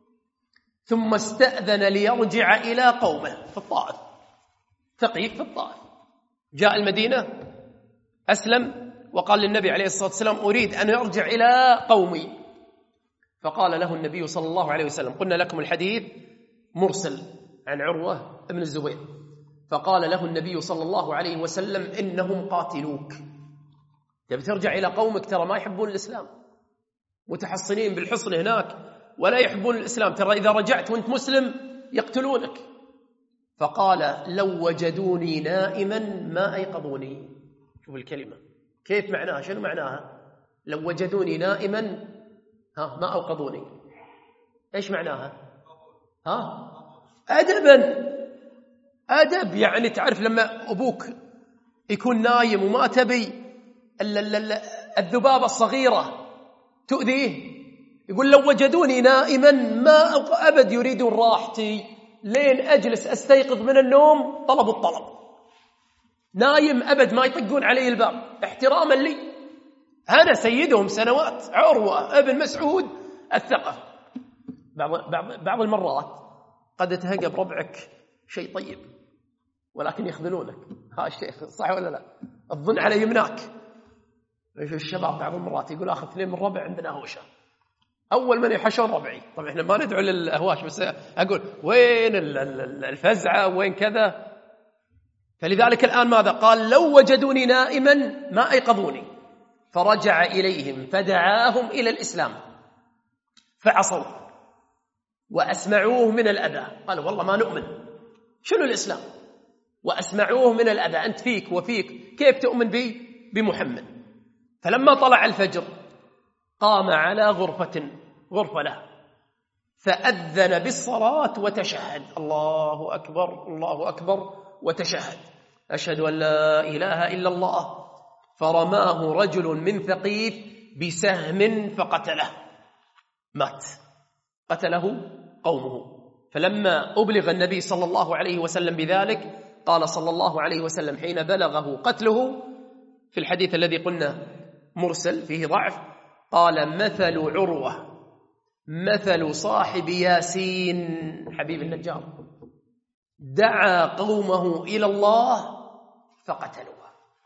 A: ثم استأذن ليرجع إلى قومه في الطائف، ثقيف في الطائف، جاء المدينة أسلم وقال للنبي عليه الصلاة والسلام أريد أن أرجع إلى قومي. فقال له النبي صلى الله عليه وسلم، قلنا لكم الحديث مرسل عن عروة ابن الزبير، فقال له النبي صلى الله عليه وسلم إنهم قاتلوك، تبي ترجع إلى قومك، ترى ما يحبون الإسلام، متحصنين بالحصن هناك ولا يحبون الإسلام، ترى إذا رجعت وانت مسلم يقتلونك. فقال لو وجدوني نائما ما أيقظوني. شوف الكلمة كيف معناها، شنو معناها؟ لو وجدوني نائما ها ما أوقظوني، إيش معناها؟ ها أدبا، أدب، يعني تعرف لما أبوك يكون نايم وما تبي الذبابة الصغيرة تؤذيه، يقول لو وجدوني نائما ما أبد يريدون راحتي، لين أجلس أستيقظ من النوم طلبوا الطلب، نايم أبد ما يطقون علي الباب احتراما لي، أنا سيدهم سنوات، عروة ابن مسعود الثقف. بعض, بعض, بعض المرات قد تهقى بربعك شيء طيب ولكن يخذلونك. ها الشيخ صح ولا لا؟ الظن على يمناك. الشباب بعض المرات يقول أخذ اثنين من ربع عندنا هوشة، أول من يحشون ربعي. طبعا إحنا ما ندعو للأهواش، بس أقول وين الفزعة وين كذا. فلذلك الآن ماذا قال؟ لو وجدوني نائما ما أيقظوني. فرجع إليهم فدعاهم إلى الإسلام فعصوا وأسمعوه من الأذى. قالوا والله ما نؤمن، شنو الإسلام؟ وأسمعوه من الأذى، أنت فيك وفيك كيف تؤمن بي بمحمد؟ فلما طلع الفجر قام على غرفة غرفة له فأذن بالصلاة وتشهد، الله أكبر الله أكبر، وتشهد أشهد أن لا إله إلا الله. فرماه رجل من ثقيف بسهم فقتله، مات، قتله قومه. فلما أبلغ النبي صلى الله عليه وسلم بذلك قال صلى الله عليه وسلم حين بلغه قتله في الحديث الذي قلنا مرسل فيه ضعف، قال مثل عروة مثل صاحب ياسين حبيب النجار دعا قومه إلى الله فقتلوه.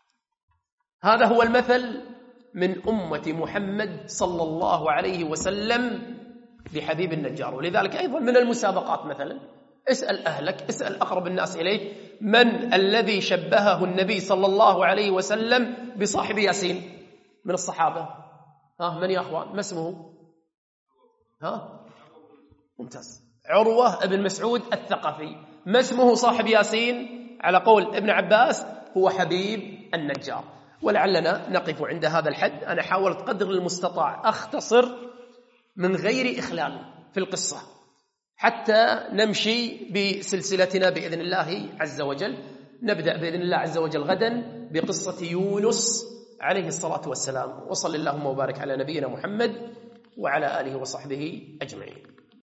A: هذا هو المثل من أمة محمد صلى الله عليه وسلم لحبيب النجار. ولذلك أيضا من المسابقات مثلا اسأل أهلك، اسأل أقرب الناس إليك، من الذي شبهه النبي صلى الله عليه وسلم بصاحب ياسين من الصحابة؟ ها من يا أخوان؟ ما اسمه؟ ها ممتاز، عروة ابن مسعود الثقفي. ما اسمه صاحب ياسين؟ على قول ابن عباس هو حبيب النجار. ولعلنا نقف عند هذا الحد. أنا حاولت قدر المستطاع أختصر من غير إخلال في القصة حتى نمشي بسلسلتنا بإذن الله عز وجل. نبدأ بإذن الله عز وجل غدا بقصة يونس عليه الصلاة والسلام. وصل اللهم وبارك على نبينا محمد وعلى آله وصحبه أجمعين.